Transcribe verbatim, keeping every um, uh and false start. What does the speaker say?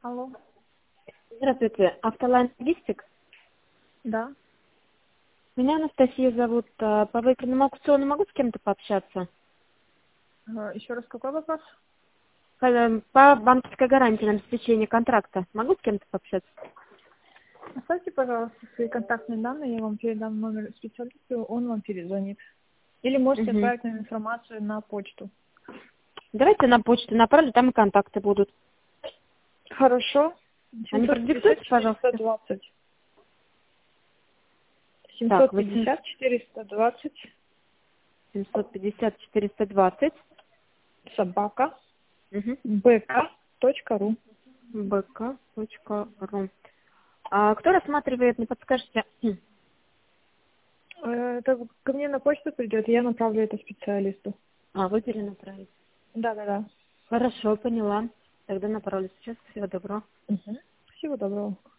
Алло. Здравствуйте, Автолайн Логистик. Да. Меня Анастасия зовут. А, По выигранному аукциону могу с кем-то пообщаться? Э, Еще раз какой вопрос? По по банковской гарантии на обеспечение контракта. Могу с кем-то пообщаться? Оставьте, пожалуйста, свои контактные данные, я вам передам номер специалиста, он вам перезвонит. Или можете Мгм. отправить нам информацию на почту. Давайте на почту направлю, там и контакты будут. Хорошо. Они семьсот пятьдесят продиктуйте, четыреста пожалуйста. двадцать. Так, семьсот пятьдесят четыреста двадцать. семьсот пятьдесят четыреста двадцать. Собака. Угу. бк.ру. bk.ru. А кто рассматривает, не подскажете? Хм. Э, Это ко мне на почту придет, я направлю это специалисту. А, вы перенаправите. Да-да-да. Хорошо, поняла. Тогда направлю сейчас. Всего доброго. Мгм. Всего доброго.